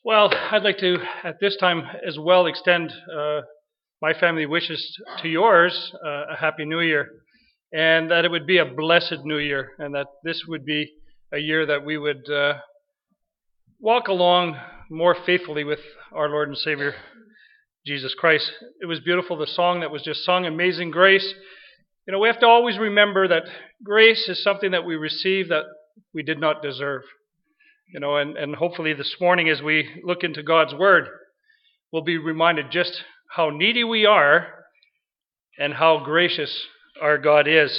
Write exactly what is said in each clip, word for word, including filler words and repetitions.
Well, I'd like to, at this time as well, extend uh, my family wishes to yours uh, a Happy New Year, and that it would be a blessed New Year, and that this would be a year that we would uh, walk along more faithfully with our Lord and Savior, Jesus Christ. It was beautiful, the song that was just sung, Amazing Grace. You know, we have to always remember that grace is something that we receive that we did not deserve. You know, and, and hopefully this morning as we look into God's Word, we'll be reminded just how needy we are and how gracious our God is.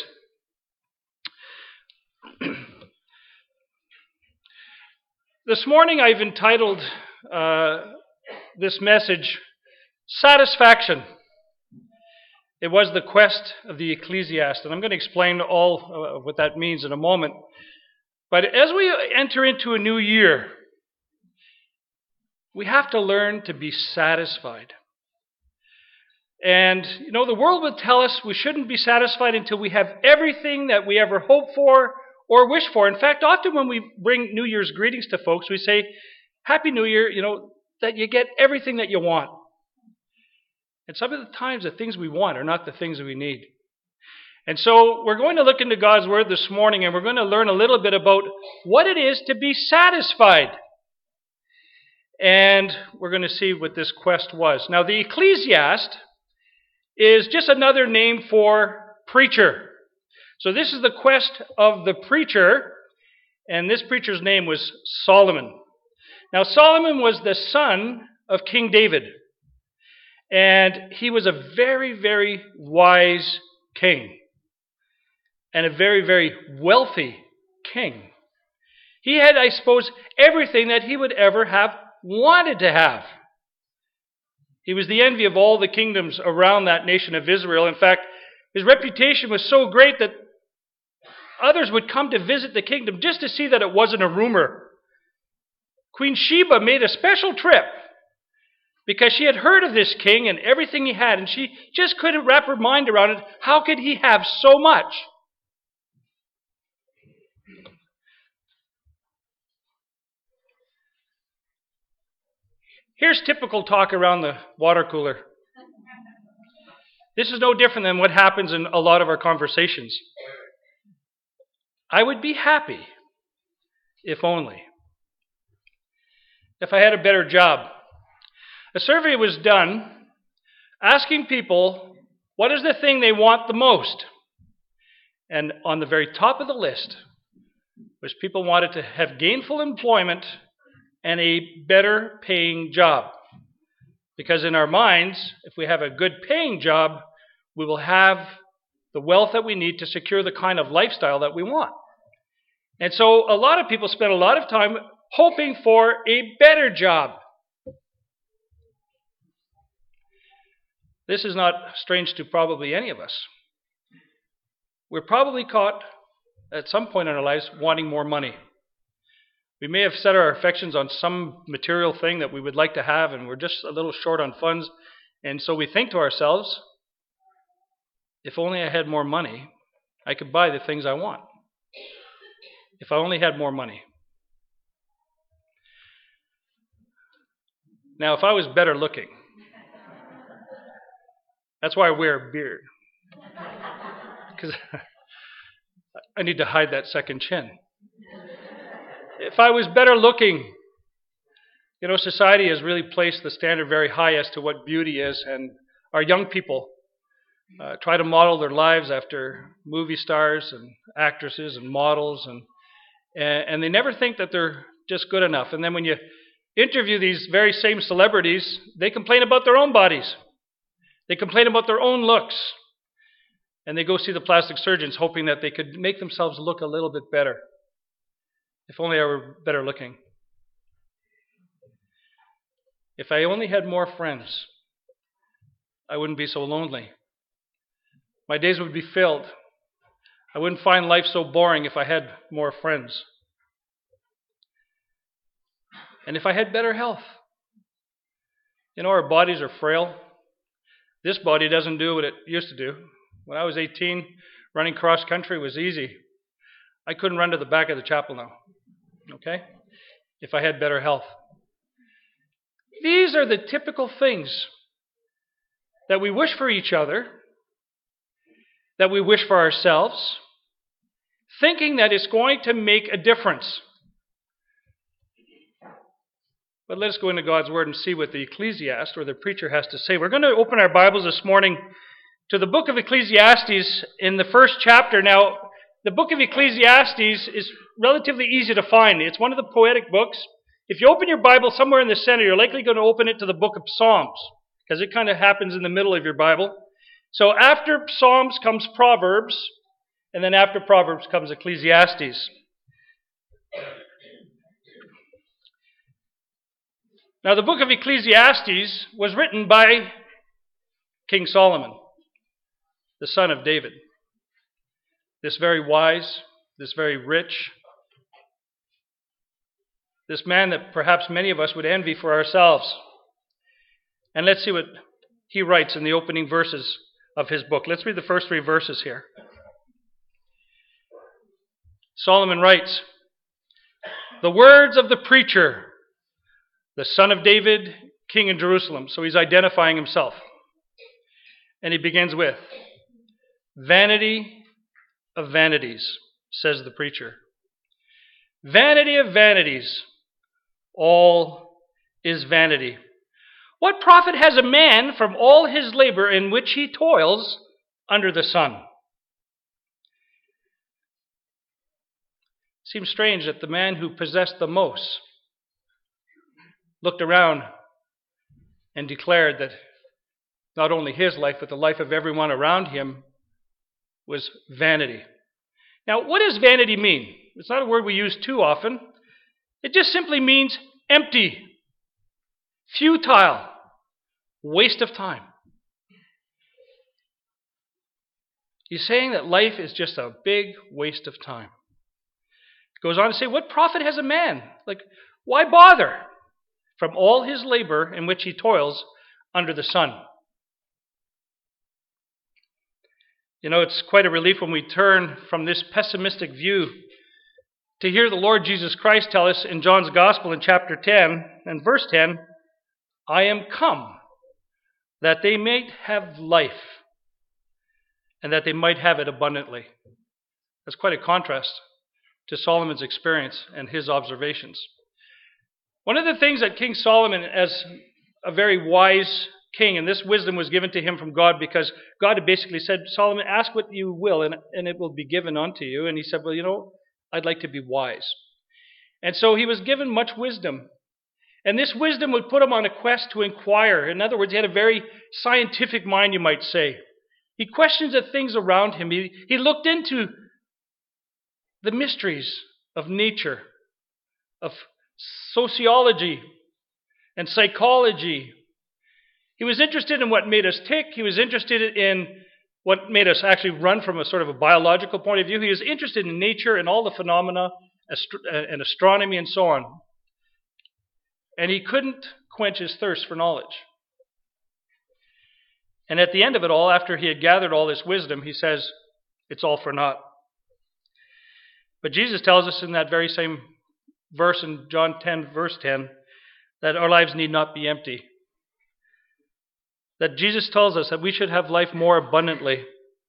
This morning I've entitled uh, this message, Satisfaction. It was the quest of the ecclesiast, and I'm going to explain all of what that means in a moment. But as we enter into a new year, we have to learn to be satisfied. And, you know, the world would tell us we shouldn't be satisfied until we have everything that we ever hope for or wish for. In fact, often when we bring New Year's greetings to folks, we say, Happy New Year, you know, that you get everything that you want. And some of the times the things we want are not the things that we need. And so we're going to look into God's Word this morning, and we're going to learn a little bit about what it is to be satisfied. And we're going to see what this quest was. Now, the ecclesiast is just another name for preacher. So this is the quest of the preacher, and this preacher's name was Solomon. Now, Solomon was the son of King David, and he was a very, very wise king. And a very, very wealthy king. He had, I suppose, everything that he would ever have wanted to have. He was the envy of all the kingdoms around that nation of Israel. In fact, his reputation was so great that others would come to visit the kingdom just to see that it wasn't a rumor. Queen Sheba made a special trip because she had heard of this king and everything he had, and she just couldn't wrap her mind around it. How could he have so much? Here's typical talk around the water cooler. This is no different than what happens in a lot of our conversations. I would be happy, if only, if I had a better job. A survey was done asking people what is the thing they want the most. And on the very top of the list was people wanted to have gainful employment and a better paying job. Because in our minds, if we have a good paying job, we will have the wealth that we need to secure the kind of lifestyle that we want. And so a lot of people spend a lot of time hoping for a better job. This is not strange to probably any of us. We're probably caught at some point in our lives wanting more money. We may have set our affections on some material thing that we would like to have, and we're just a little short on funds. And so we think to ourselves, if only I had more money, I could buy the things I want. If I only had more money. Now, if I was better looking, that's why I wear a beard. Because I need to hide that second chin. If I was better looking, you know, society has really placed the standard very high as to what beauty is, and our young people uh, try to model their lives after movie stars and actresses and models, and, and and they never think that they're just good enough. And then when you interview these very same celebrities, they complain about their own bodies. They complain about their own looks, and they go see the plastic surgeons hoping that they could make themselves look a little bit better. If only I were better looking. If I only had more friends, I wouldn't be so lonely. My days would be filled. I wouldn't find life so boring if I had more friends. And if I had better health. You know, our bodies are frail. This body doesn't do what it used to do. When I was eighteen, running cross country was easy. I couldn't run to the back of the chapel now. Okay? If I had better health. these are the typical things that we wish for each other, that we wish for ourselves, thinking that it's going to make a difference. But let's go into God's Word and see what the ecclesiast or the preacher has to say. We're going to open our Bibles this morning to the book of Ecclesiastes in the first chapter. Now, the book of Ecclesiastes is relatively easy to find. It's one of the poetic books. If you open your Bible somewhere in the center, you're likely going to open it to the book of Psalms, because it kind of happens in the middle of your Bible. So after Psalms comes Proverbs, and then after Proverbs comes Ecclesiastes. Now, the book of Ecclesiastes was written by King Solomon, the son of David. This very wise, this very rich, this man that perhaps many of us would envy for ourselves. And let's see what he writes in the opening verses of his book. Let's read the first three verses here. Solomon writes, "The words of the preacher, the son of David, king in Jerusalem." So he's identifying himself. And he begins with, "Vanity of vanities, says the preacher. Vanity of vanities, all is vanity. What profit has a man from all his labor in which he toils under the sun?" Seems strange that the man who possessed the most looked around and declared that not only his life, but the life of everyone around him was vanity. Now, what does vanity mean? It's not a word we use too often. It just simply means empty, futile, waste of time. He's saying that life is just a big waste of time. He goes on to say, what profit has a man? Like, why bother from all his labor in which he toils under the sun? You know, it's quite a relief when we turn from this pessimistic view to hear the Lord Jesus Christ tell us in John's Gospel in chapter ten and verse ten, "I am come that they might have life, and that they might have it abundantly." That's quite a contrast to Solomon's experience and his observations. One of the things that King Solomon, as a very wise king, and this wisdom was given to him from God because God had basically said, "Solomon, ask what you will, and, and it will be given unto you." And he said, "Well, you know, I'd like to be wise." And so he was given much wisdom. And this wisdom would put him on a quest to inquire. In other words, he had a very scientific mind, you might say. He questioned the things around him. He, he looked into the mysteries of nature, of sociology and psychology. He was interested in what made us tick. He was interested in what made us actually run from a sort of a biological point of view. He was interested in nature and all the phenomena and astronomy and so on. And he couldn't quench his thirst for knowledge. And at the end of it all, after he had gathered all this wisdom, he says, it's all for naught. But Jesus tells us in that very same verse in John ten, verse ten, that our lives need not be empty. That Jesus tells us that we should have life more abundantly.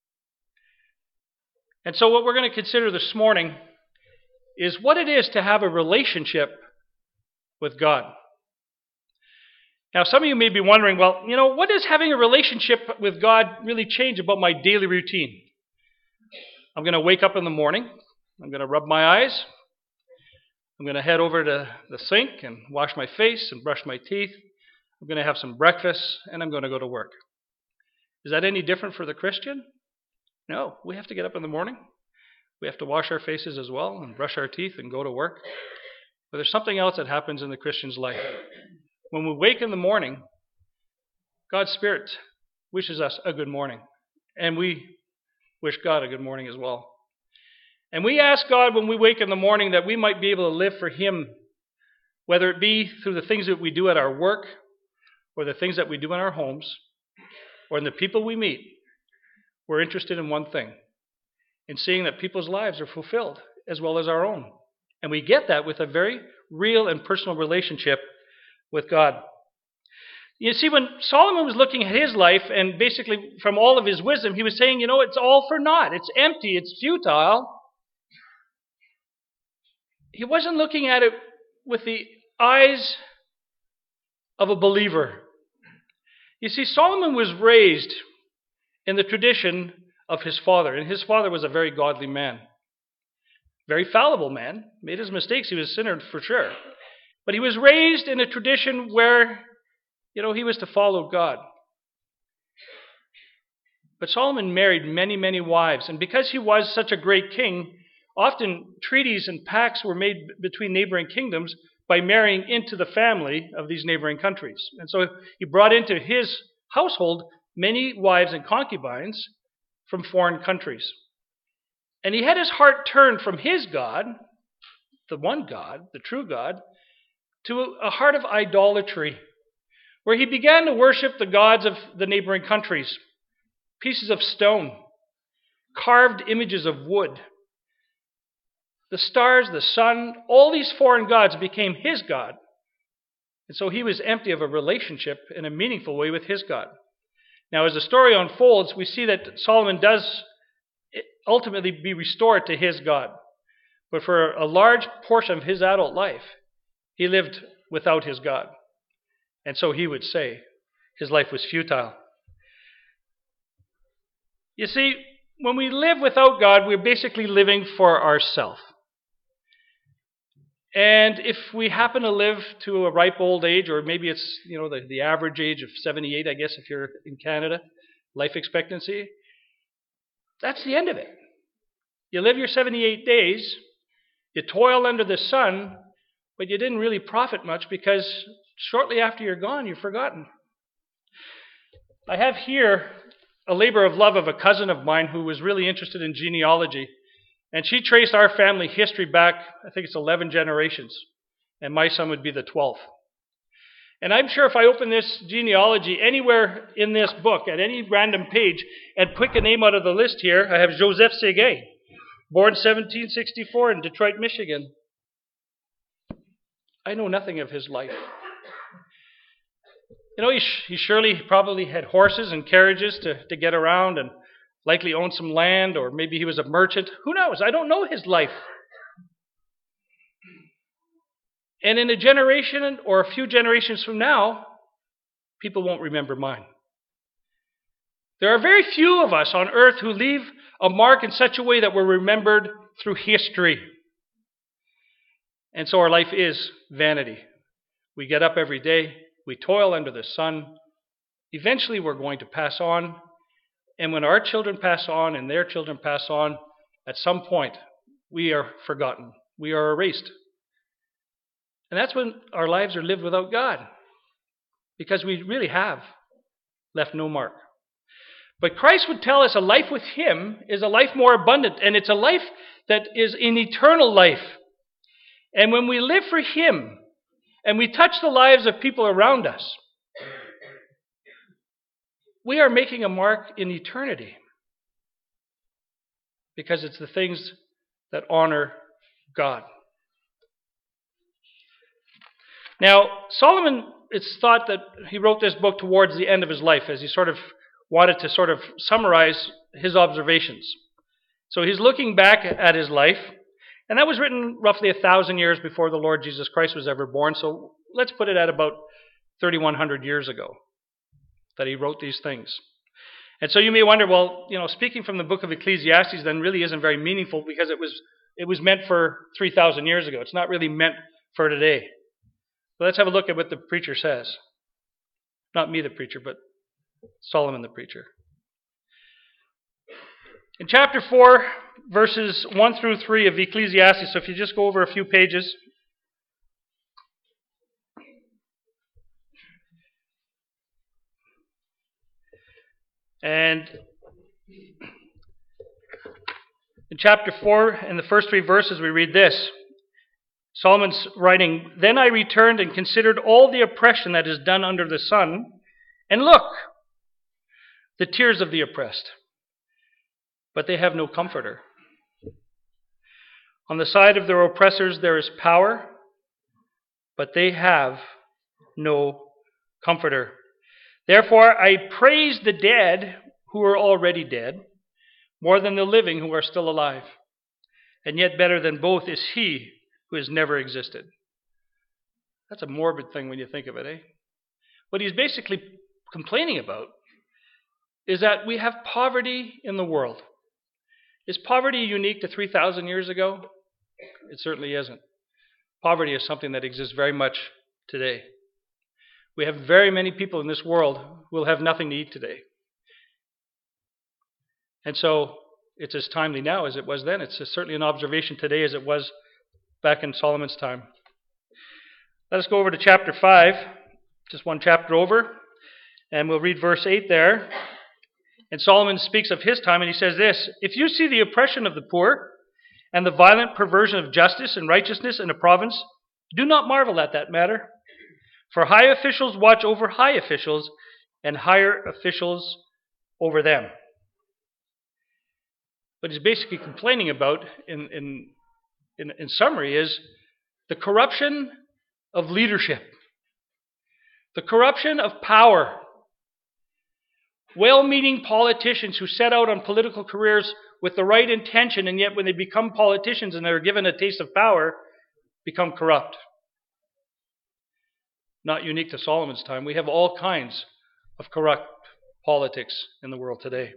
And so what we're going to consider this morning is what it is to have a relationship with God. Now, some of you may be wondering, well, you know, what does having a relationship with God really change about my daily routine? I'm going to wake up in the morning. I'm going to rub my eyes. I'm going to head over to the sink and wash my face and brush my teeth. I'm going to have some breakfast, and I'm going to go to work. Is that any different for the Christian? No. We have to get up in the morning. We have to wash our faces as well and brush our teeth and go to work. But there's something else that happens in the Christian's life. When we wake in the morning, God's Spirit wishes us a good morning. And we wish God a good morning as well. And we ask God when we wake in the morning that we might be able to live for Him, whether it be through the things that we do at our work, or the things that we do in our homes, or in the people we meet. We're interested in one thing, in seeing that people's lives are fulfilled as well as our own. And we get that with a very real and personal relationship with God. You see, when Solomon was looking at his life, and basically from all of his wisdom, he was saying, you know, it's all for naught. It's empty. It's futile. He wasn't looking at it with the eyes of a believer. You see, Solomon was raised in the tradition of his father, and his father was a very godly man. Very fallible man. Made his mistakes. He was a sinner for sure. But he was raised in a tradition where, you know, he was to follow God. But Solomon married many, many wives. And because he was such a great king, often treaties and pacts were made between neighboring kingdoms by marrying into the family of these neighboring countries. And so he brought into his household many wives and concubines from foreign countries. And he had his heart turned from his God, the one God, the true God, to a heart of idolatry, where he began to worship the gods of the neighboring countries, pieces of stone, carved images of wood. The stars, the sun, all these foreign gods became his God. And so he was empty of a relationship in a meaningful way with his God. Now, as the story unfolds, we see that Solomon does ultimately be restored to his God. But for a large portion of his adult life, he lived without his God. And so he would say his life was futile. You see, when we live without God, we're basically living for ourselves. And if we happen to live to a ripe old age, or maybe it's, you know, the, the average age of seventy-eight, I guess, if you're in Canada, life expectancy, that's the end of it. You live your seventy-eight days, you toil under the sun, but you didn't really profit much because shortly after you're gone, you're forgotten. I have here a labor of love of a cousin of mine who was really interested in genealogy. And she traced our family history back, I think it's eleven generations. And my son would be the twelfth. And I'm sure if I open this genealogy anywhere in this book, at any random page, and pick a name out of the list here, I have Joseph Séguin, born seventeen sixty-four in Detroit, Michigan. I know nothing of his life. You know, he, sh- he surely probably had horses and carriages to, to get around, and likely owned some land, or maybe he was a merchant. Who knows? I don't know his life. And in a generation or a few generations from now, people won't remember mine. There are very few of us on earth who leave a mark in such a way that we're remembered through history. And so our life is vanity. We get up every day. We toil under the sun. Eventually we're going to pass on. And when our children pass on and their children pass on, at some point we are forgotten. We are erased. And that's when our lives are lived without God. Because we really have left no mark. But Christ would tell us a life with Him is a life more abundant. And it's a life that is an eternal life. And when we live for Him, and we touch the lives of people around us, we are making a mark in eternity. Because it's the things that honor God. Now, Solomon, it's thought that he wrote this book towards the end of his life, as he sort of wanted to sort of summarize his observations. So he's looking back at his life, and that was written roughly a thousand years before the Lord Jesus Christ was ever born. So let's put it at about thirty-one hundred years ago that he wrote these things. And so you may wonder, well, you know, speaking from the book of Ecclesiastes then really isn't very meaningful because it was it was meant for three thousand years ago. It's not really meant for today. So let's have a look at what the preacher says. Not me, the preacher, but Solomon, the preacher. In chapter four, verses one through three of Ecclesiastes, so if you just go over a few pages. And in chapter four, in the first three verses, we read this. Solomon's writing, "Then I returned and considered all the oppression that is done under the sun, and look, the tears of the oppressed, but they have no comforter. On the side of their oppressors there is power, but they have no comforter." Therefore I praise the dead who are already dead, more than the living who are still alive. And yet better than both is he who has never existed. That's a morbid thing when you think of it, eh? What he's basically complaining about is that we have poverty in the world. Is poverty unique to three thousand years ago? It certainly isn't. Poverty is something that exists very much today. We have very many people in this world who will have nothing to eat today. And so it's as timely now as it was then. It's certainly an observation today as it was back in Solomon's time. Let us go over to chapter five, just one chapter over, and we'll read verse eight there. And Solomon speaks of his time, and he says this: "If you see the oppression of the poor and the violent perversion of justice and righteousness in a province, do not marvel at that matter. For high officials watch over high officials, and higher officials over them." What he's basically complaining about, in, in, in, in summary, is the corruption of leadership, the corruption of power. Well-meaning politicians who set out on political careers with the right intention, and yet when they become politicians and they're given a taste of power, become corrupt. Not unique to Solomon's time. We have all kinds of corrupt politics in the world today.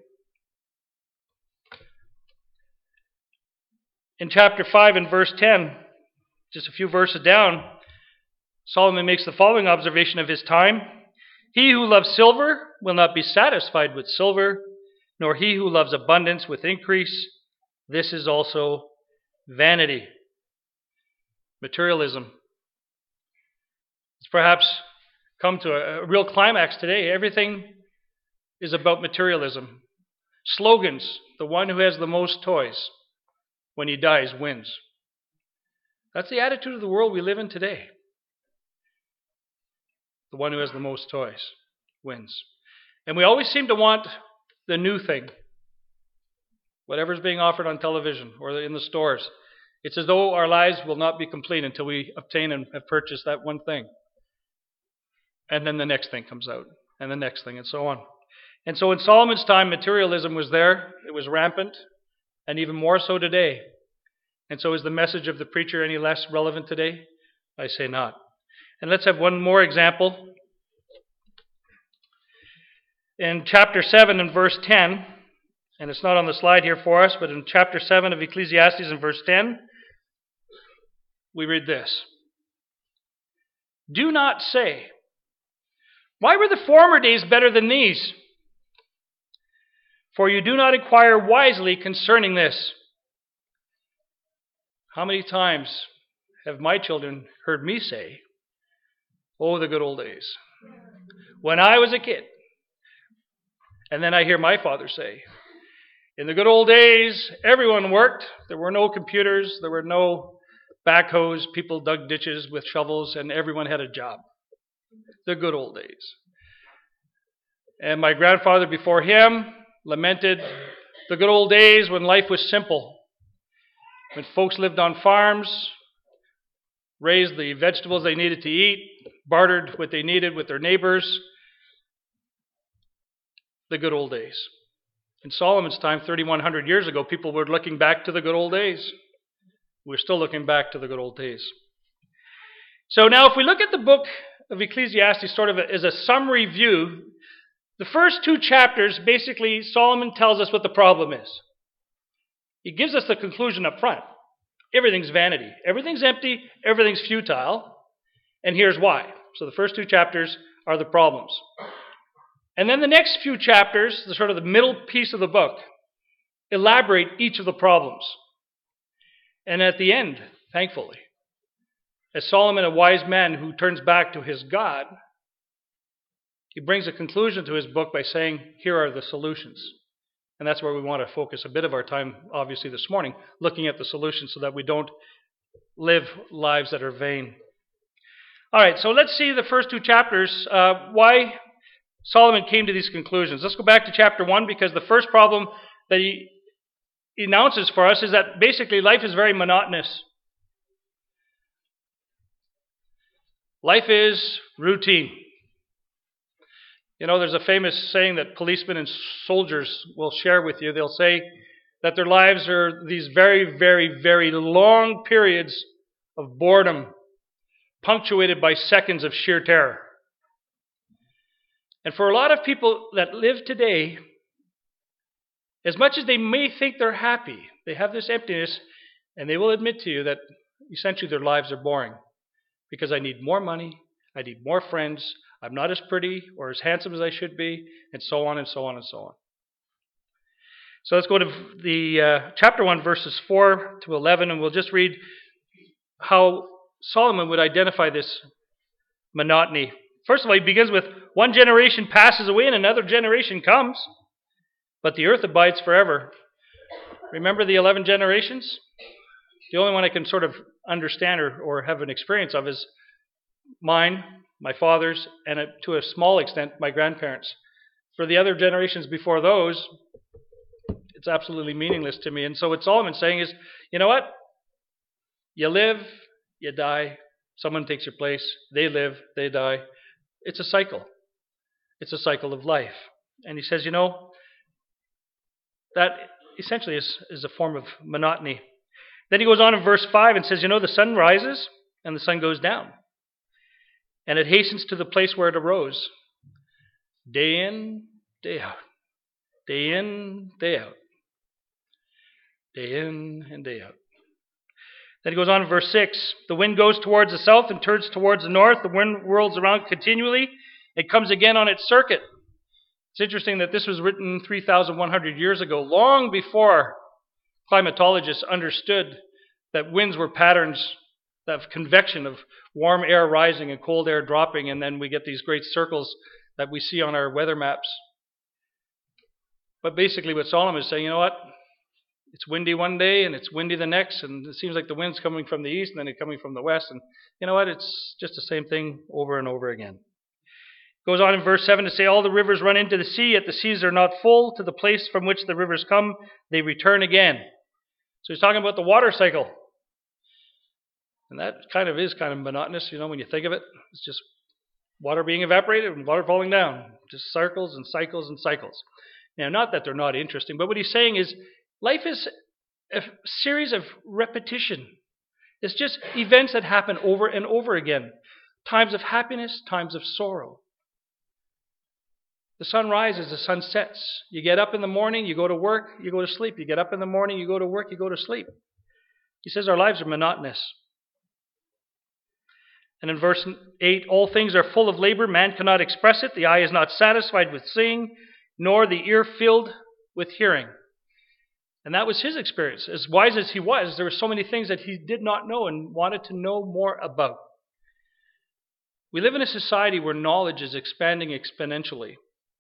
In chapter five and verse ten, just a few verses down, Solomon makes the following observation of his time: "He who loves silver will not be satisfied with silver, nor he who loves abundance with increase. This is also vanity." Materialism. It's perhaps come to a, a real climax today. Everything is about materialism. Slogans: the one who has the most toys when he dies wins. That's the attitude of the world we live in today. The one who has the most toys wins. And we always seem to want the new thing. Whatever's being offered on television or in the stores. It's as though our lives will not be complete until we obtain and have purchased that one thing. And then the next thing comes out. And the next thing, and so on. And so in Solomon's time, materialism was there. It was rampant. And even more so today. And so is the message of the preacher any less relevant today? I say not. And let's have one more example. In chapter seven and verse ten, and it's not on the slide here for us, but in chapter seven of Ecclesiastes and verse ten, we read this: "Do not say, 'Why were the former days better than these?' For you do not inquire wisely concerning this." How many times have my children heard me say, "Oh, the good old days, when I was a kid"? And then I hear my father say, "In the good old days, everyone worked. There were no computers. There were no backhoes. People dug ditches with shovels, and everyone had a job. The good old days." And my grandfather before him lamented the good old days when life was simple, when folks lived on farms, raised the vegetables they needed to eat, bartered what they needed with their neighbors. The good old days. In Solomon's time, thirty-one hundred years ago, people were looking back to the good old days. We're still looking back to the good old days. So now if we look at the book of Ecclesiastes sort of as a summary view, the first two chapters, basically, Solomon tells us what the problem is. He gives us the conclusion up front. Everything's vanity. Everything's empty. Everything's futile. And here's why. So the first two chapters are the problems. And then the next few chapters, the sort of the middle piece of the book, elaborate each of the problems. And at the end, thankfully, as Solomon, a wise man who turns back to his God, he brings a conclusion to his book by saying, here are the solutions. And that's where we want to focus a bit of our time, obviously, this morning, looking at the solutions so that we don't live lives that are vain. All right, so let's see the first two chapters, uh, why Solomon came to these conclusions. Let's go back to chapter one, because the first problem that he announces for us is that basically life is very monotonous. Life is routine. You know, there's a famous saying that policemen and soldiers will share with you. They'll say that their lives are these very, very, very long periods of boredom, punctuated by seconds of sheer terror. And for a lot of people that live today, as much as they may think they're happy, they have this emptiness, and they will admit to you that essentially their lives are boring. Because I need more money, I need more friends, I'm not as pretty or as handsome as I should be, and so on and so on and so on. So let's go to the uh, chapter one, verses four to eleven, and we'll just read how Solomon would identify this monotony. First of all, he begins with, one generation passes away and another generation comes, but the earth abides forever. Remember the eleven generations? The only one I can sort of understand or, or have an experience of is mine, my father's, and to a small extent, my grandparents. For the other generations before those, it's absolutely meaningless to me. And so what Solomon's saying is, you know what? You live, you die, someone takes your place, they live, they die. It's a cycle. It's a cycle of life. And he says, you know, that essentially is, is a form of monotony. Then he goes on in verse five and says, you know, the sun rises and the sun goes down. And it hastens to the place where it arose. Day in, day out. Day in, day out. Day in and day out. Then he goes on in verse six. The wind goes towards the south and turns towards the north. The wind whirls around continually. It comes again on its circuit. It's interesting that this was written three thousand one hundred years ago, long before climatologists understood that winds were patterns of convection, of warm air rising and cold air dropping, and then we get these great circles that we see on our weather maps. But basically what Solomon is saying, you know what? It's windy one day and it's windy the next, and it seems like the wind's coming from the east and then it's coming from the west, and you know what? It's just the same thing over and over again. Goes on in verse seven to say, all the rivers run into the sea, yet the seas are not full. To the place from which the rivers come, they return again. So he's talking about the water cycle. And that kind of is kind of monotonous, you know, when you think of it. It's just water being evaporated and water falling down. Just cycles and cycles and cycles. Now, not that they're not interesting, but what he's saying is life is a series of repetition. It's just events that happen over and over again. Times of happiness, times of sorrow. The sun rises, the sun sets. You get up in the morning, you go to work, you go to sleep. You get up in the morning, you go to work, you go to sleep. He says our lives are monotonous. And in verse eight, all things are full of labor, man cannot express it. The eye is not satisfied with seeing, nor the ear filled with hearing. And that was his experience. As wise as he was, there were so many things that he did not know and wanted to know more about. We live in a society where knowledge is expanding exponentially.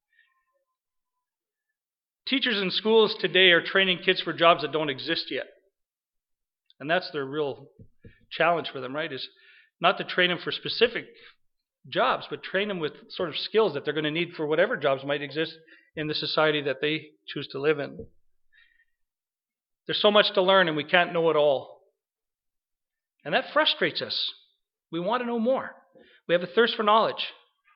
Teachers in schools today are training kids for jobs that don't exist yet. And that's their real challenge for them, right? Is not to train them for specific jobs, but train them with sort of skills that they're going to need for whatever jobs might exist in the society that they choose to live in. There's so much to learn and we can't know it all. And that frustrates us. We want to know more. We have a thirst for knowledge.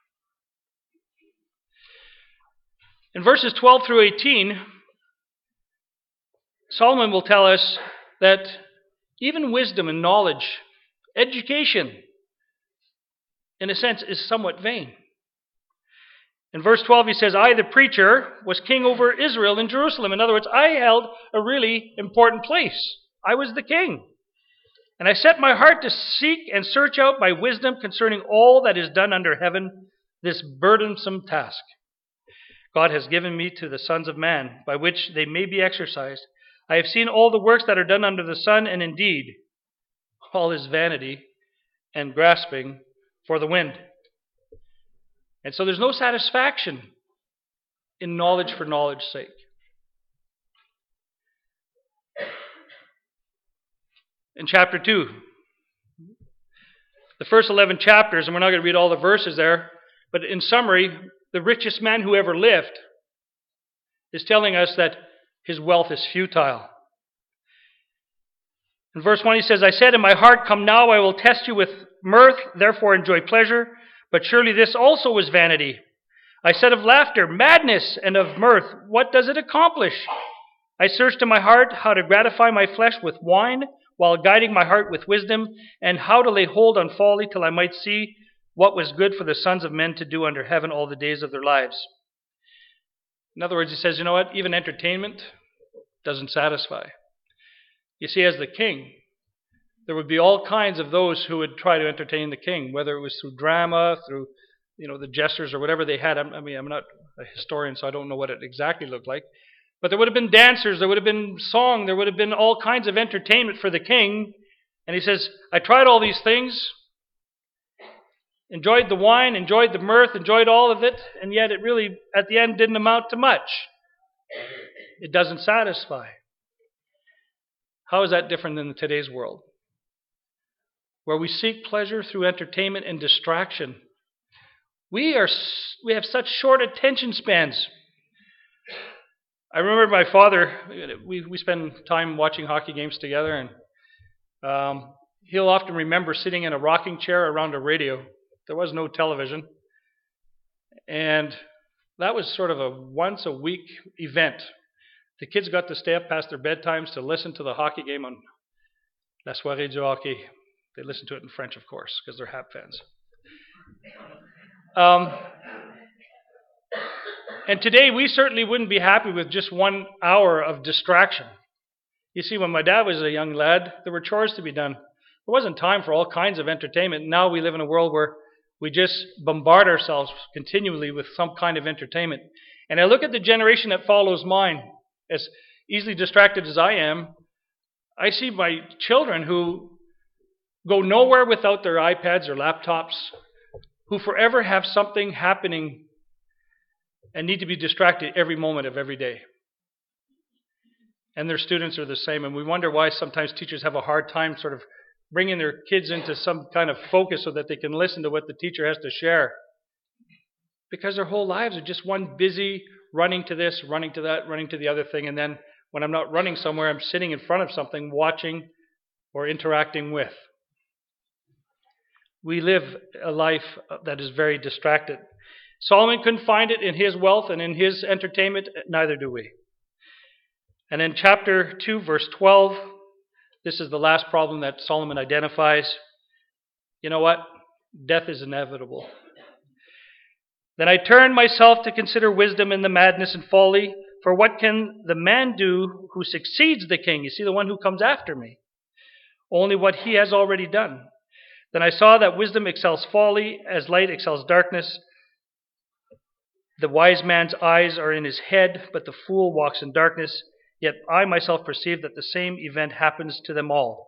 In verses twelve through eighteen, Solomon will tell us that even wisdom and knowledge, education, in a sense, is somewhat vain. In verse twelve, he says, I, the preacher, was king over Israel in Jerusalem. In other words, I held a really important place. I was the king. And I set my heart to seek and search out by wisdom concerning all that is done under heaven, this burdensome task God has given me to the sons of man, by which they may be exercised. I have seen all the works that are done under the sun, and indeed, all is vanity and grasping for the wind. And so there's no satisfaction in knowledge for knowledge's sake. In chapter two, the first eleven chapters, and we're not going to read all the verses there, but in summary, the richest man who ever lived is telling us that his wealth is futile. In verse one he says, I said in my heart, come now, I will test you with mirth, therefore enjoy pleasure. But surely this also was vanity. I said of laughter, madness, and of mirth, what does it accomplish? I searched in my heart how to gratify my flesh with wine, while guiding my heart with wisdom, and how to lay hold on folly till I might see what was good for the sons of men to do under heaven all the days of their lives. In other words, he says, you know what? Even entertainment doesn't satisfy. You see, as the king, there would be all kinds of those who would try to entertain the king, whether it was through drama, through you know the jesters or whatever they had. I mean, I'm not a historian, so I don't know what it exactly looked like. But there would have been dancers, there would have been song, there would have been all kinds of entertainment for the king. And he says, I tried all these things, enjoyed the wine, enjoyed the mirth, enjoyed all of it, and yet it really, at the end, didn't amount to much. It doesn't satisfy. How is that different than today's world, where we seek pleasure through entertainment and distraction? We are we have such short attention spans. I remember my father, we, we spend time watching hockey games together, and um, he'll often remember sitting in a rocking chair around a radio. There was no television. And that was sort of a once a week event. The kids got to stay up past their bedtimes to listen to the hockey game on La Soirée du Hockey. They listened to it in French, of course, because they're Hab fans. Um, and today, we certainly wouldn't be happy with just one hour of distraction. You see, when my dad was a young lad, there were chores to be done. There wasn't time for all kinds of entertainment. Now we live in a world where we just bombard ourselves continually with some kind of entertainment. And I look at the generation that follows mine, as easily distracted as I am. I see my children who go nowhere without their iPads or laptops, who forever have something happening and need to be distracted every moment of every day. And their students are the same. And we wonder why sometimes teachers have a hard time sort of bringing their kids into some kind of focus so that they can listen to what the teacher has to share. Because their whole lives are just one busy running to this, running to that, running to the other thing. And then when I'm not running somewhere, I'm sitting in front of something, watching or interacting with. We live a life that is very distracted. Solomon couldn't find it in his wealth and in his entertainment, neither do we. And in chapter two, verse twelve, this is the last problem that Solomon identifies. You know what? Death is inevitable. Then I turned myself to consider wisdom in the madness and folly, for what can the man do who succeeds the king? You see, the one who comes after me. Only what he has already done. Then I saw that wisdom excels folly, as light excels darkness. The wise man's eyes are in his head, but the fool walks in darkness. Yet I myself perceive that the same event happens to them all.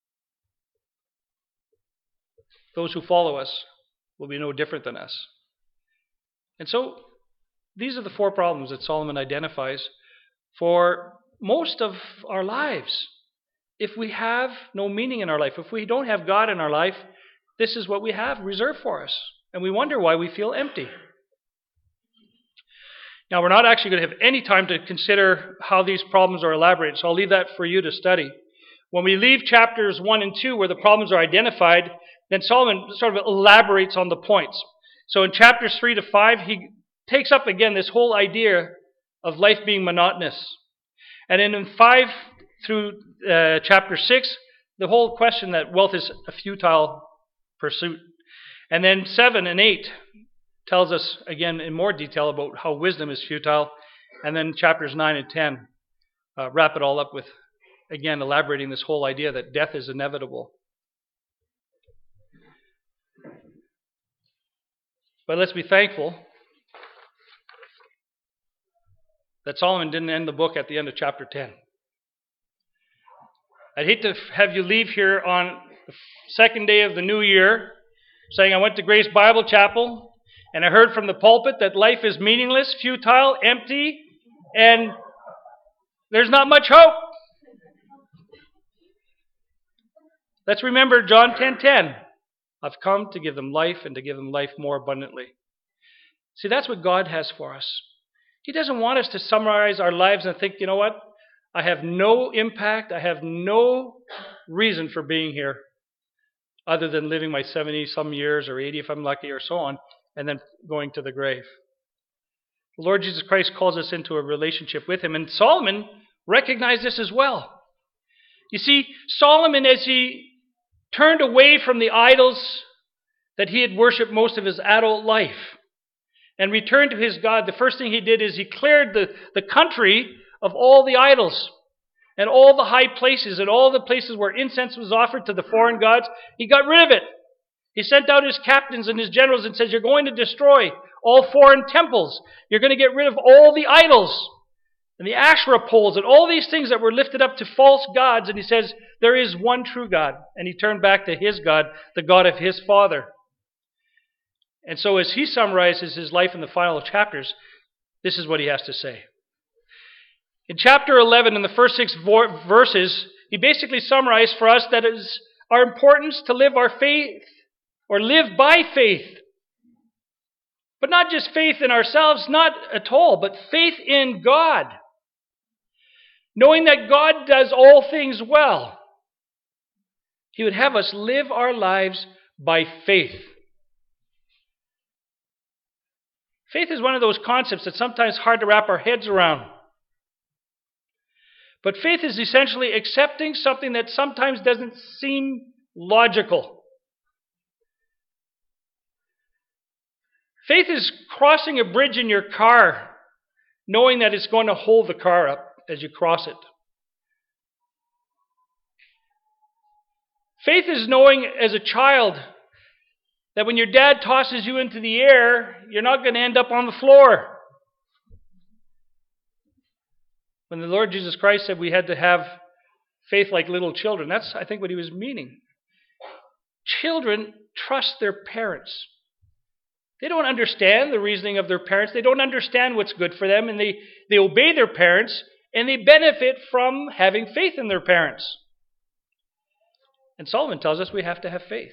Those who follow us will be no different than us. And so, these are the four problems that Solomon identifies for most of our lives. If we have no meaning in our life, if we don't have God in our life, this is what we have reserved for us. And we wonder why we feel empty. Now, we're not actually going to have any time to consider how these problems are elaborated, so I'll leave that for you to study. When we leave chapters one and two, where the problems are identified, then Solomon sort of elaborates on the points. So in chapters three to five, he takes up again this whole idea of life being monotonous. And then in five through uh, chapter six, the whole question that wealth is a futile pursuit. And then seven and eight tells us again in more detail about how wisdom is futile. And then chapters nine and ten uh, wrap it all up with, again, elaborating this whole idea that death is inevitable. But let's be thankful that Solomon didn't end the book at the end of chapter ten. I'd hate to have you leave here on the second day of the new year saying, I went to Grace Bible Chapel and I heard from the pulpit that life is meaningless, futile, empty, and there's not much hope. Let's remember John ten ten. I've come to give them life and to give them life more abundantly. See, that's what God has for us. He doesn't want us to summarize our lives and think, you know what? I have no impact. I have no reason for being here other than living my seventy some years or eighty if I'm lucky or so on, and then going to the grave. The Lord Jesus Christ calls us into a relationship with him, and Solomon recognized this as well. You see, Solomon, as he turned away from the idols that he had worshipped most of his adult life and returned to his God, the first thing he did is he cleared the, the country of all the idols and all the high places and all the places where incense was offered to the foreign gods. He got rid of it. He sent out his captains and his generals and says, you're going to destroy all foreign temples. You're going to get rid of all the idols and the Asherah poles and all these things that were lifted up to false gods. And he says, there is one true God. And he turned back to his God, the God of his father. And so as he summarizes his life in the final chapters, this is what he has to say. In chapter eleven, in the first six vo- verses, he basically summarized for us that it is our importance to live our faith, or live by faith. But not just faith in ourselves, not at all, but faith in God. Knowing that God does all things well. He would have us live our lives by faith. Faith is one of those concepts that's sometimes hard to wrap our heads around. But faith is essentially accepting something that sometimes doesn't seem logical. Faith is crossing a bridge in your car, knowing that it's going to hold the car up as you cross it. Faith is knowing as a child that when your dad tosses you into the air, you're not going to end up on the floor. When the Lord Jesus Christ said we had to have faith like little children, that's, I think, what he was meaning. Children trust their parents. They don't understand the reasoning of their parents. They don't understand what's good for them, and they, they obey their parents, and they benefit from having faith in their parents. And Solomon tells us we have to have faith.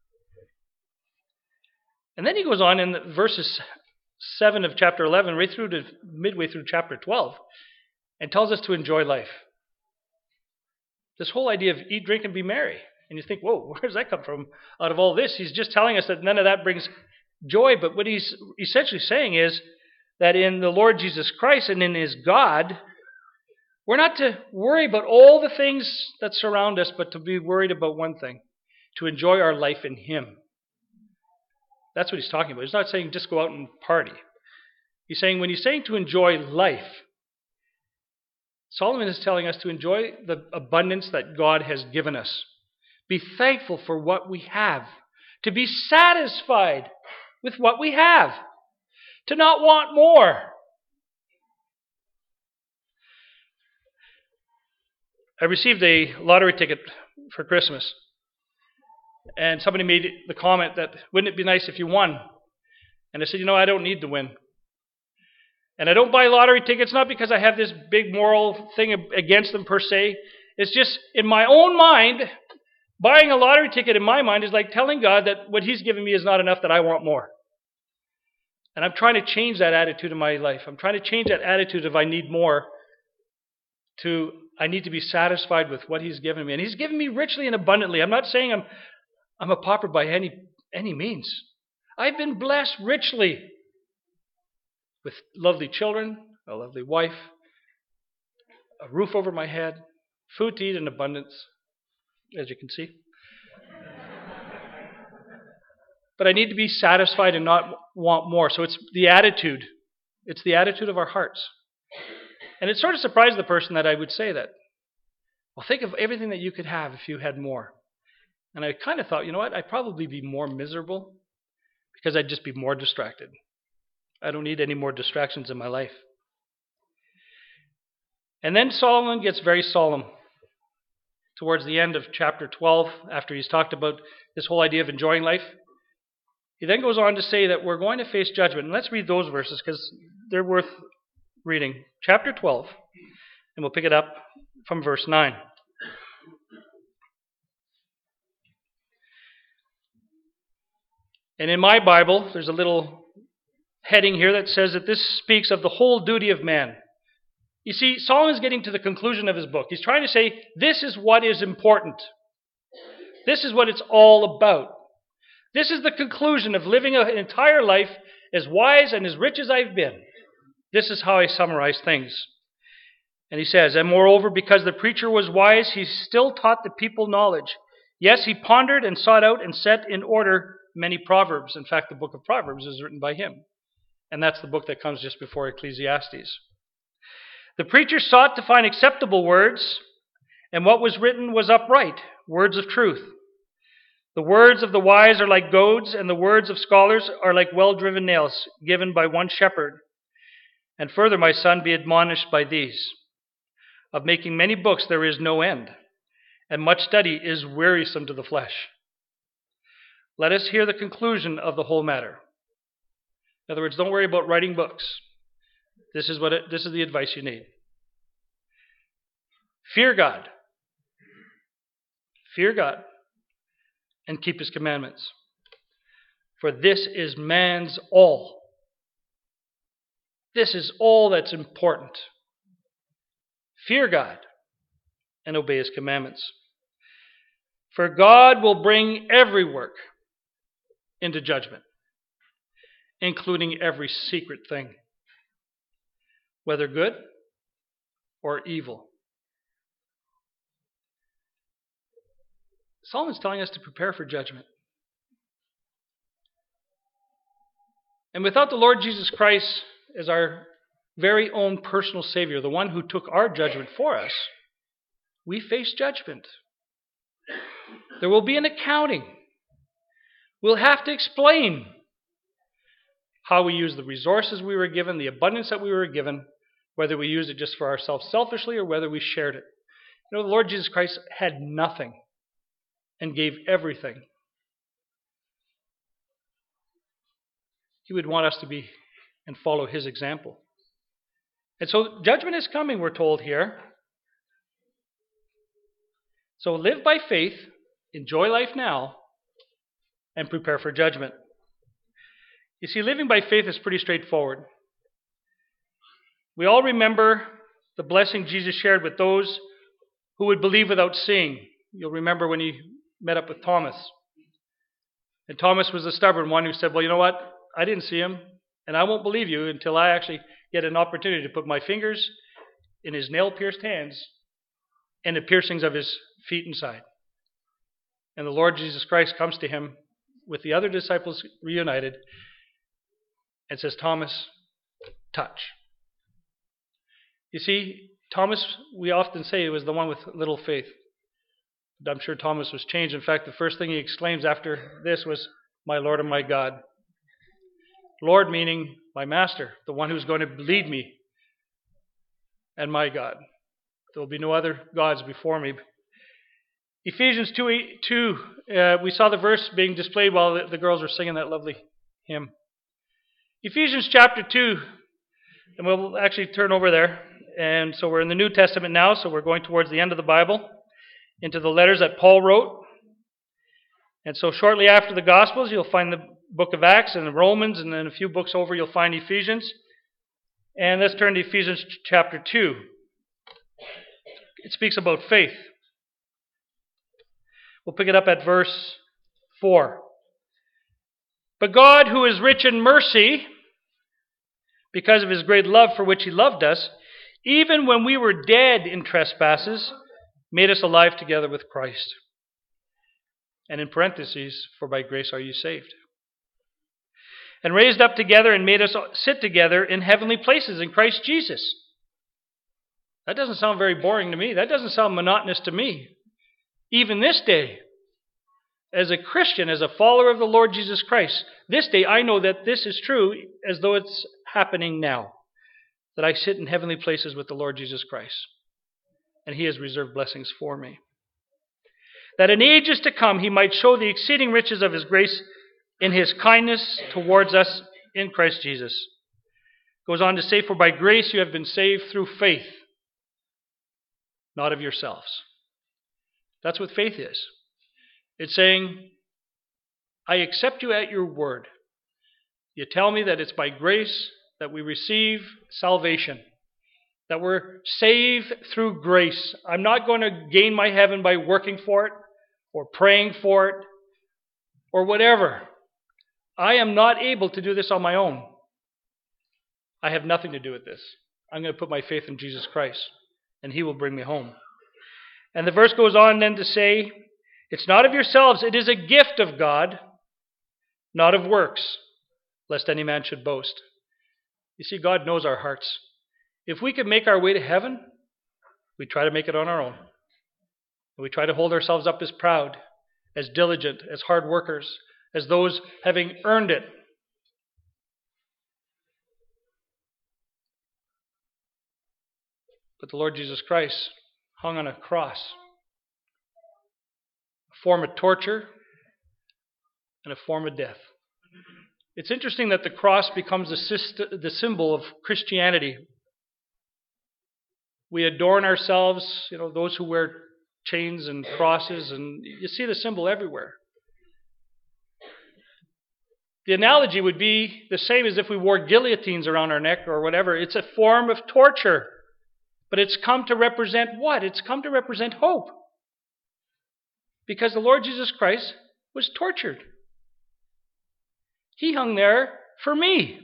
And then he goes on in verses seven of chapter eleven, right through to midway through chapter twelve, and tells us to enjoy life. This whole idea of eat, drink, and be merry. And you think, whoa, where does that come from out of all this? He's just telling us that none of that brings joy. But what he's essentially saying is that in the Lord Jesus Christ and in his God, we're not to worry about all the things that surround us, but to be worried about one thing, to enjoy our life in him. That's what he's talking about. He's not saying just go out and party. He's saying when he's saying to enjoy life, Solomon is telling us to enjoy the abundance that God has given us. Be thankful for what we have. To be satisfied with what we have. To not want more. I received a lottery ticket for Christmas. And somebody made the comment that, wouldn't it be nice if you won? And I said, you know, I don't need to win. And I don't buy lottery tickets, not because I have this big moral thing against them per se. It's just, in my own mind, buying a lottery ticket in my mind is like telling God that what he's given me is not enough, that I want more. And I'm trying to change that attitude in my life. I'm trying to change that attitude of I need more to I need to be satisfied with what he's given me. And he's given me richly and abundantly. I'm not saying I'm I'm a pauper by any any means. I've been blessed richly with lovely children, a lovely wife, a roof over my head, food to eat in abundance, as you can see. But I need to be satisfied and not want more. So it's the attitude. It's the attitude of our hearts. And it sort of surprised the person that I would say that. Well, think of everything that you could have if you had more. And I kind of thought, you know what? I'd probably be more miserable because I'd just be more distracted. I don't need any more distractions in my life. And then Solomon gets very solemn towards the end of chapter twelve, after he's talked about this whole idea of enjoying life. He then goes on to say that we're going to face judgment. And let's read those verses because they're worth reading. Chapter twelve, and we'll pick it up from verse nine. And in my Bible, there's a little heading here that says that this speaks of the whole duty of man. You see, Solomon's getting to the conclusion of his book. He's trying to say, this is what is important. This is what it's all about. This is the conclusion of living an entire life as wise and as rich as I've been. This is how I summarize things. And he says, and moreover, because the preacher was wise, he still taught the people knowledge. Yes, he pondered and sought out and set in order many proverbs. In fact, the book of Proverbs is written by him. And that's the book that comes just before Ecclesiastes. The preacher sought to find acceptable words, and what was written was upright, words of truth. The words of the wise are like goads, and the words of scholars are like well-driven nails, given by one shepherd. And further, my son, be admonished by these. Of making many books there is no end, and much study is wearisome to the flesh. Let us hear the conclusion of the whole matter. In other words, don't worry about writing books. This is what it, this is the advice you need. Fear God. Fear God and keep his commandments. For this is man's all. This is all that's important. Fear God and obey his commandments. For God will bring every work into judgment, including every secret thing, whether good or evil. Solomon's telling us to prepare for judgment. And without the Lord Jesus Christ as our very own personal Savior, the one who took our judgment for us, we face judgment. There will be an accounting. We'll have to explain how we use the resources we were given, the abundance that we were given, whether we used it just for ourselves selfishly or whether we shared it. You know, the Lord Jesus Christ had nothing and gave everything. He would want us to be and follow his example. And so judgment is coming, we're told here. So live by faith, enjoy life now, and prepare for judgment. You see, living by faith is pretty straightforward. We all remember the blessing Jesus shared with those who would believe without seeing. You'll remember when he met up with Thomas. And Thomas was the stubborn one who said, well, you know what? I didn't see him, and I won't believe you until I actually get an opportunity to put my fingers in his nail-pierced hands and the piercings of his feet inside. And the Lord Jesus Christ comes to him with the other disciples reunited and says, Thomas, touch. You see, Thomas, we often say, was the one with little faith. But I'm sure Thomas was changed. In fact, the first thing he exclaims after this was, my Lord and my God. Lord meaning my master, the one who's going to lead me, and my God. There will be no other gods before me. Ephesians two, two uh, we saw the verse being displayed while the, the girls were singing that lovely hymn. Ephesians chapter two, and we'll actually turn over there. And so we're in the New Testament now, so we're going towards the end of the Bible, into the letters that Paul wrote. And so shortly after the Gospels, you'll find the book of Acts and Romans, and then a few books over, you'll find Ephesians. And let's turn to Ephesians chapter two. It speaks about faith. We'll pick it up at verse four. But God, who is rich in mercy, because of his great love for which he loved us, even when we were dead in trespasses, made us alive together with Christ. And in parentheses, for by grace are you saved. And raised up together and made us sit together in heavenly places in Christ Jesus. That doesn't sound very boring to me. That doesn't sound monotonous to me. Even this day, as a Christian, as a follower of the Lord Jesus Christ, this day I know that this is true as though it's happening now. That I sit in heavenly places with the Lord Jesus Christ. And he has reserved blessings for me. That in ages to come he might show the exceeding riches of his grace in his kindness towards us in Christ Jesus. Goes on to say, for by grace you have been saved through faith, not of yourselves. That's what faith is. It's saying, I accept you at your word. You tell me that it's by grace that we receive salvation, that we're saved through grace. I'm not going to gain my heaven by working for it or praying for it or whatever. I am not able to do this on my own. I have nothing to do with this. I'm going to put my faith in Jesus Christ, and He will bring me home. And the verse goes on then to say, it's not of yourselves, it is a gift of God, not of works, lest any man should boast. You see, God knows our hearts. If we could make our way to heaven, we try to make it on our own. We try to hold ourselves up as proud, as diligent, as hard workers, as those having earned it. But the Lord Jesus Christ hung on a cross, a form of torture and a form of death. It's interesting that the cross becomes the, system, the symbol of Christianity. We adorn ourselves, you know, those who wear chains and crosses, and you see the symbol everywhere. The analogy would be the same as if we wore guillotines around our neck or whatever. It's a form of torture. But it's come to represent what? It's come to represent hope. Because the Lord Jesus Christ was tortured. He hung there for me.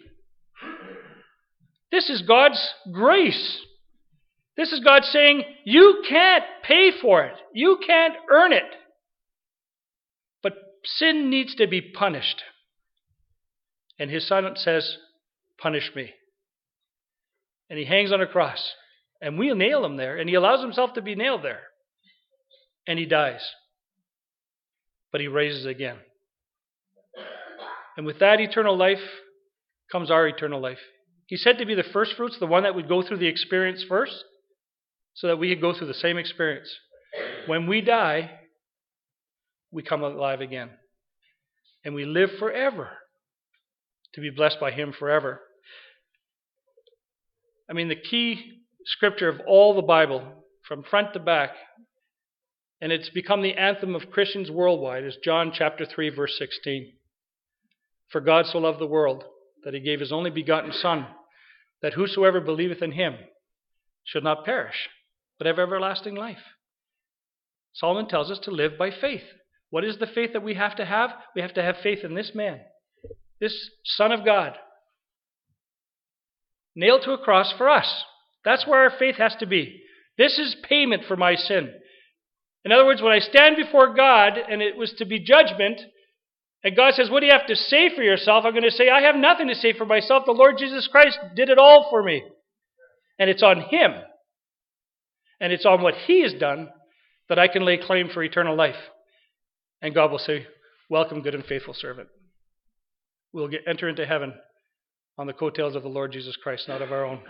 This is God's grace. This is God saying, you can't pay for it. You can't earn it. But sin needs to be punished. And His Son says, punish me. And He hangs on a cross. And we'll nail Him there. And He allows Himself to be nailed there. And He dies. But He raises again. And with that eternal life comes our eternal life. He said to be the first fruits, the one that would go through the experience first, so that we could go through the same experience. When we die, we come alive again. And we live forever to be blessed by Him forever. I mean, the key scripture of all the Bible, from front to back, and it's become the anthem of Christians worldwide, is John chapter three, verse sixteen. For God so loved the world, that He gave His only begotten Son, that whosoever believeth in Him should not perish, but have everlasting life. Solomon tells us to live by faith. What is the faith that we have to have? We have to have faith in this man, this Son of God, nailed to a cross for us. That's where our faith has to be. This is payment for my sin. In other words, when I stand before God, and it was to be judgment, and God says, what do you have to say for yourself? I'm going to say, I have nothing to say for myself. The Lord Jesus Christ did it all for me. And it's on Him. And it's on what He has done that I can lay claim for eternal life. And God will say, welcome, good and faithful servant. We'll get, enter into heaven on the coattails of the Lord Jesus Christ, not of our own.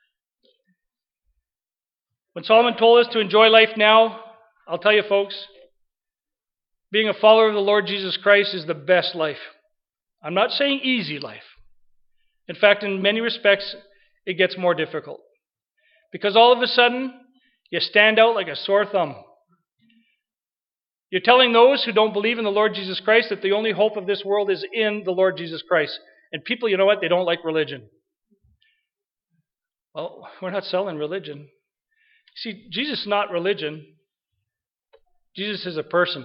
When Solomon told us to enjoy life now, I'll tell you folks, being a follower of the Lord Jesus Christ is the best life. I'm not saying easy life. In fact, in many respects, it gets more difficult. Because all of a sudden, you stand out like a sore thumb. You're telling those who don't believe in the Lord Jesus Christ that the only hope of this world is in the Lord Jesus Christ. And people, you know what? They don't like religion. Well, we're not selling religion. See, Jesus is not religion. Jesus is a person.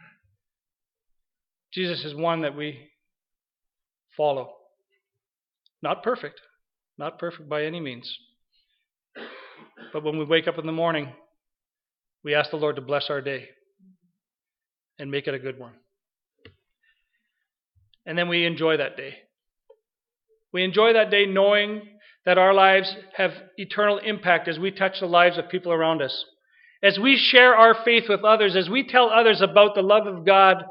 Jesus is one that we follow. Not perfect. Not perfect by any means. But when we wake up in the morning, we ask the Lord to bless our day and make it a good one. And then we enjoy that day. We enjoy that day knowing that our lives have eternal impact as we touch the lives of people around us. As we share our faith with others, as we tell others about the love of God.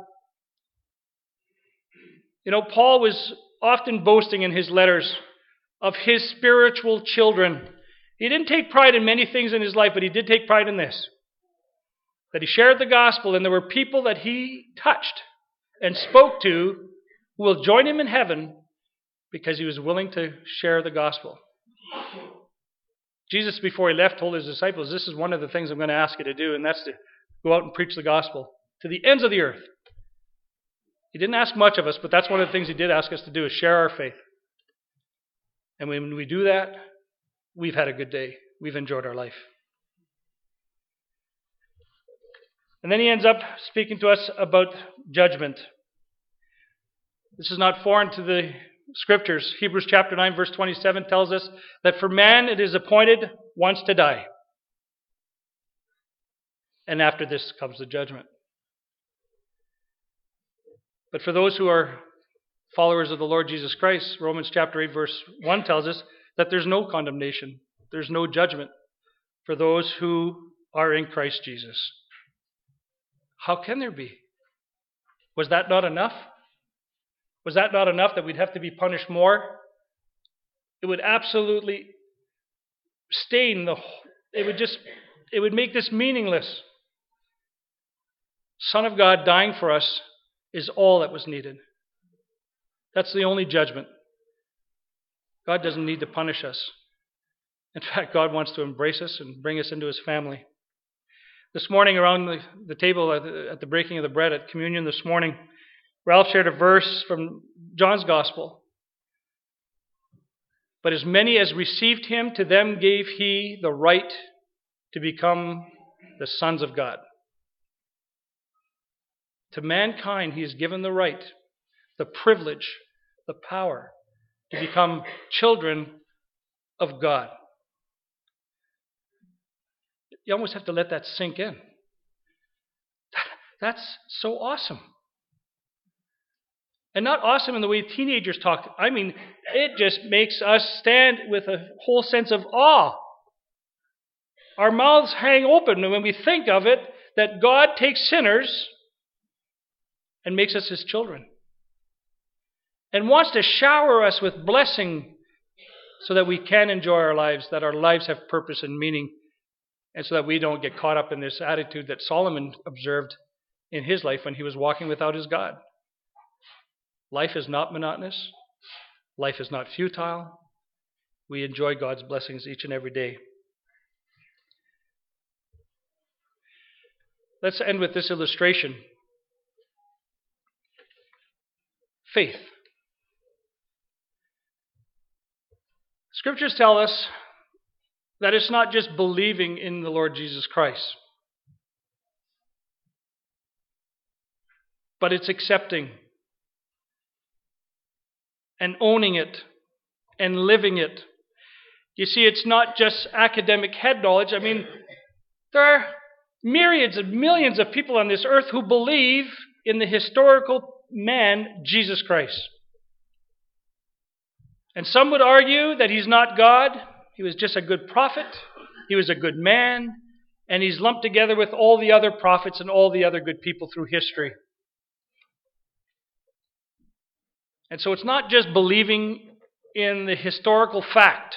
You know, Paul was often boasting in his letters of his spiritual children. He didn't take pride in many things in his life, but he did take pride in this. That he shared the gospel, and there were people that he touched and spoke to who will join him in heaven because he was willing to share the gospel. Jesus, before he left, told his disciples, this is one of the things I'm going to ask you to do, and that's to go out and preach the gospel to the ends of the earth. He didn't ask much of us, but that's one of the things he did ask us to do, is share our faith. And when we do that, we've had a good day. We've enjoyed our life. And then he ends up speaking to us about judgment. This is not foreign to the scriptures. Hebrews chapter nine, verse twenty-seven tells us that for man it is appointed once to die. And after this comes the judgment. But for those who are followers of the Lord Jesus Christ, Romans chapter eight, verse one tells us that there's no condemnation. There's no judgment for those who are in Christ Jesus. How can there be? Was that not enough? Was that not enough that we'd have to be punished more? It would absolutely stain the whole, it would just, it would make this meaningless. Son of God dying for us is all that was needed. That's the only judgment. God doesn't need to punish us. In fact, God wants to embrace us and bring us into His family. This morning around the, the table at the, at the breaking of the bread at communion this morning, Ralph shared a verse from John's Gospel. But as many as received Him, to them gave He the right to become the sons of God. To mankind, He has given the right, the privilege, the power to become children of God. You almost have to let that sink in. That's so awesome. And not awesome in the way teenagers talk. I mean, it just makes us stand with a whole sense of awe. Our mouths hang open when we think of it, that God takes sinners and makes us His children. And wants to shower us with blessing so that we can enjoy our lives, that our lives have purpose and meaning, and so that we don't get caught up in this attitude that Solomon observed in his life when he was walking without his God. Life is not monotonous. Life is not futile. We enjoy God's blessings each and every day. Let's end with this illustration. Faith. Scriptures tell us that it's not just believing in the Lord Jesus Christ, but it's accepting and owning it and living it. You see, it's not just academic head knowledge. I mean, there are myriads of millions of people on this earth who believe in the historical man, Jesus Christ. And some would argue that He's not God. He was just a good prophet. He was a good man. And He's lumped together with all the other prophets and all the other good people through history. And so it's not just believing in the historical fact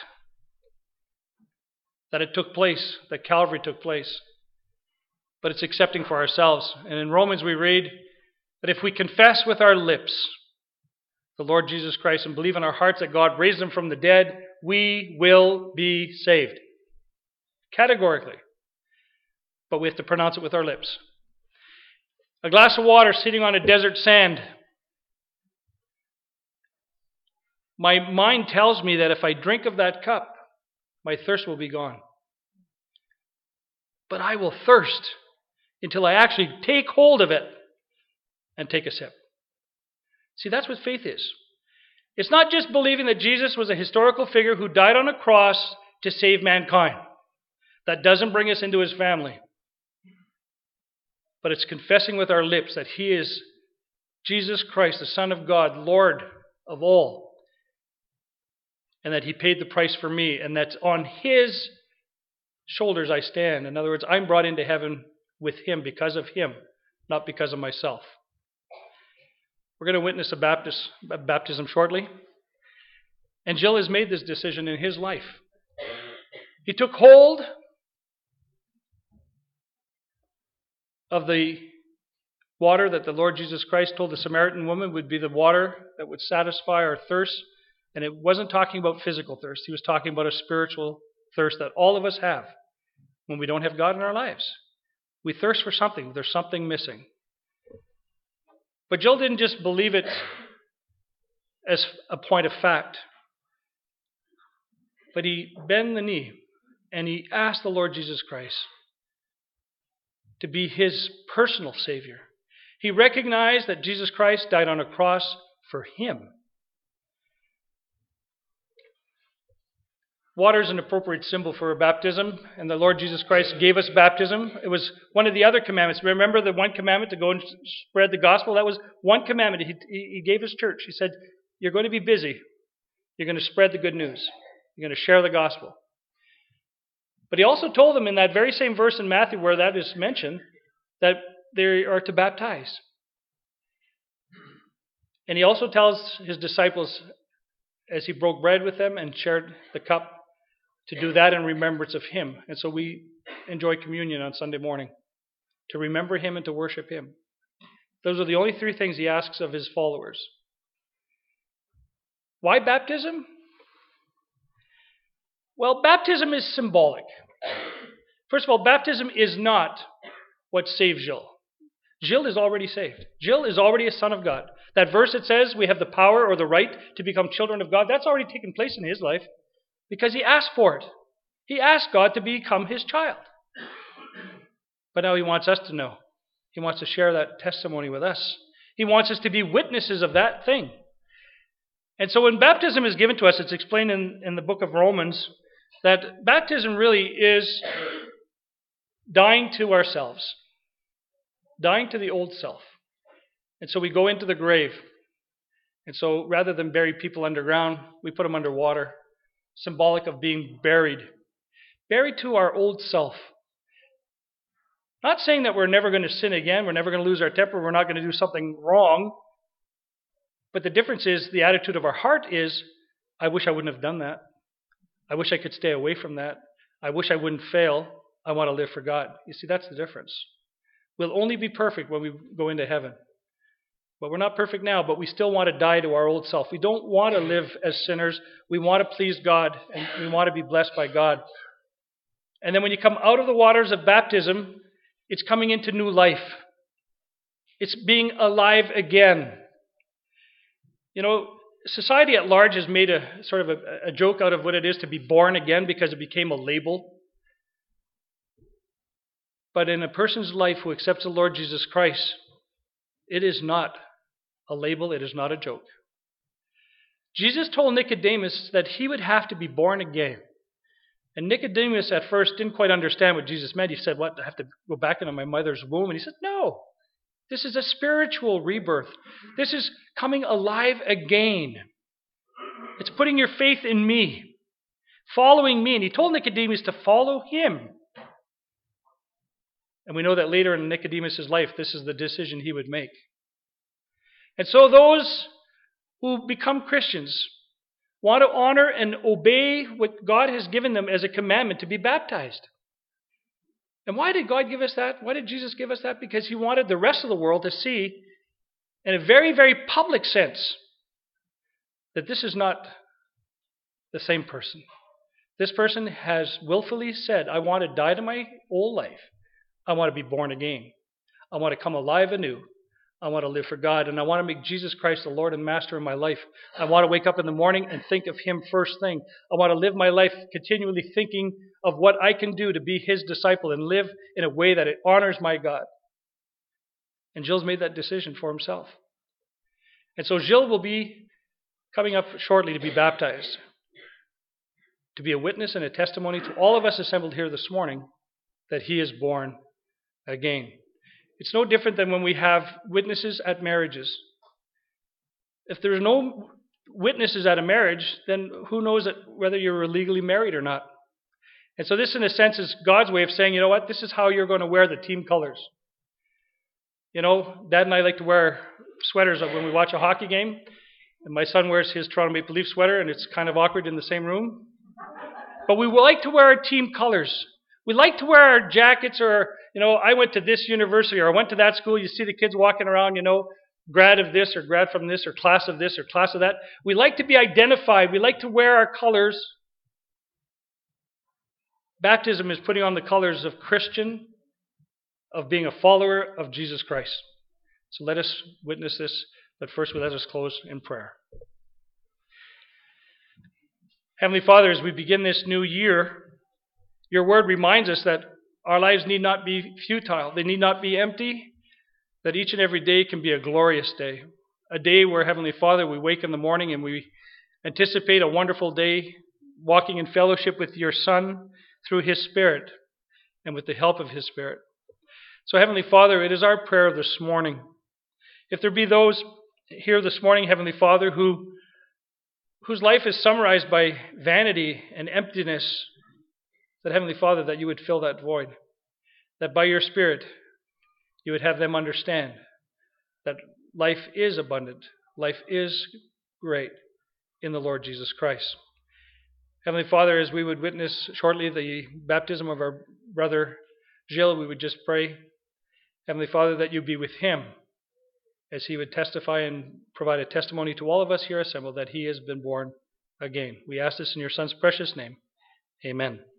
that it took place, that Calvary took place, but it's accepting for ourselves. And in Romans we read that if we confess with our lips the Lord Jesus Christ and believe in our hearts that God raised Him from the dead, we will be saved. Categorically. But we have to pronounce it with our lips. A glass of water sitting on a desert sand. My mind tells me that if I drink of that cup, my thirst will be gone. But I will thirst until I actually take hold of it and take a sip. See, that's what faith is. It's not just believing that Jesus was a historical figure who died on a cross to save mankind. That doesn't bring us into His family. But it's confessing with our lips that He is Jesus Christ, the Son of God, Lord of all. And that He paid the price for me. And that on His shoulders I stand. In other words, I'm brought into heaven with Him because of Him, not because of myself. We're going to witness a, Baptist, a baptism shortly. And Jill has made this decision in his life. He took hold of the water that the Lord Jesus Christ told the Samaritan woman would be the water that would satisfy our thirst. And it wasn't talking about physical thirst. He was talking about a spiritual thirst that all of us have when we don't have God in our lives. We thirst for something. There's something missing. But Jill didn't just believe it as a point of fact. But he bent the knee and he asked the Lord Jesus Christ to be his personal Savior. He recognized that Jesus Christ died on a cross for him. Water is an appropriate symbol for baptism, and the Lord Jesus Christ gave us baptism. It was one of the other commandments. Remember the one commandment to go and spread the gospel? That was one commandment he, he gave his church. He said, you're going to be busy. You're going to spread the good news. You're going to share the gospel. But he also told them in that very same verse in Matthew where that is mentioned, that they are to baptize. And he also tells his disciples, as he broke bread with them and shared the cup, to do that in remembrance of him. And so we enjoy communion on Sunday morning, to remember him and to worship him. Those are the only three things he asks of his followers. Why baptism? Well, baptism is symbolic. First of all, baptism is not what saves Jill. Jill is already saved. Jill is already a son of God. That verse that says we have the power or the right to become children of God, that's already taken place in his life because he asked for it. He asked God to become his child. But now he wants us to know. He wants to share that testimony with us. He wants us to be witnesses of that thing. And so when baptism is given to us, it's explained in, in the book of Romans that baptism really is dying to ourselves, dying to the old self. And so we go into the grave. And so rather than bury people underground, we put them underwater, symbolic of being buried. Buried to our old self. Not saying that we're never going to sin again, we're never going to lose our temper, we're not going to do something wrong. But the difference is the attitude of our heart is, I wish I wouldn't have done that. I wish I could stay away from that. I wish I wouldn't fail. I want to live for God. You see, that's the difference. We'll only be perfect when we go into heaven. But we're not perfect now, but we still want to die to our old self. We don't want to live as sinners. We want to please God, and we want to be blessed by God. And then when you come out of the waters of baptism, it's coming into new life. It's being alive again. You know, society at large has made a sort of a, a joke out of what it is to be born again because it became a label. But in a person's life who accepts the Lord Jesus Christ, it is not a label, it is not a joke. Jesus told Nicodemus that he would have to be born again. And Nicodemus at first didn't quite understand what Jesus meant. He said, what, I have to go back into my mother's womb? And he said, no, this is a spiritual rebirth. This is coming alive again. It's putting your faith in me, following me. And he told Nicodemus to follow him. And we know that later in Nicodemus' life, this is the decision he would make. And so those who become Christians want to honor and obey what God has given them as a commandment to be baptized. And why did God give us that? Why did Jesus give us that? Because he wanted the rest of the world to see, in a very, very public sense, that this is not the same person. This person has willfully said, I want to die to my old life. I want to be born again. I want to come alive anew. I want to live for God, and I want to make Jesus Christ the Lord and Master of my life. I want to wake up in the morning and think of him first thing. I want to live my life continually thinking of what I can do to be his disciple and live in a way that it honors my God. And Gilles made that decision for himself. And so Gilles will be coming up shortly to be baptized, to be a witness and a testimony to all of us assembled here this morning that he is born again. It's no different than when we have witnesses at marriages. If there's no witnesses at a marriage, then who knows that whether you're legally married or not. And so this, in a sense, is God's way of saying, you know what, this is how you're going to wear the team colors. You know, Dad and I like to wear sweaters when we watch a hockey game. And my son wears his Toronto Maple Leaf sweater, and it's kind of awkward in the same room. But we like to wear our team colors. We like to wear our jackets, or, you know, I went to this university or I went to that school. You see the kids walking around, you know, grad of this or grad from this or class of this or class of that. We like to be identified. We like to wear our colors. Baptism is putting on the colors of Christian, of being a follower of Jesus Christ. So let us witness this, but first let us close in prayer. Heavenly Father, as we begin this new year, your word reminds us that our lives need not be futile. They need not be empty. That each and every day can be a glorious day. A day where, Heavenly Father, we wake in the morning and we anticipate a wonderful day walking in fellowship with your Son through His Spirit and with the help of His Spirit. So, Heavenly Father, it is our prayer this morning. If there be those here this morning, Heavenly Father, who whose life is summarized by vanity and emptiness, that, Heavenly Father, that you would fill that void, that by your Spirit you would have them understand that life is abundant, life is great in the Lord Jesus Christ. Heavenly Father, as we would witness shortly the baptism of our brother Gilles, we would just pray, Heavenly Father, that you be with him as he would testify and provide a testimony to all of us here assembled that he has been born again. We ask this in your Son's precious name. Amen.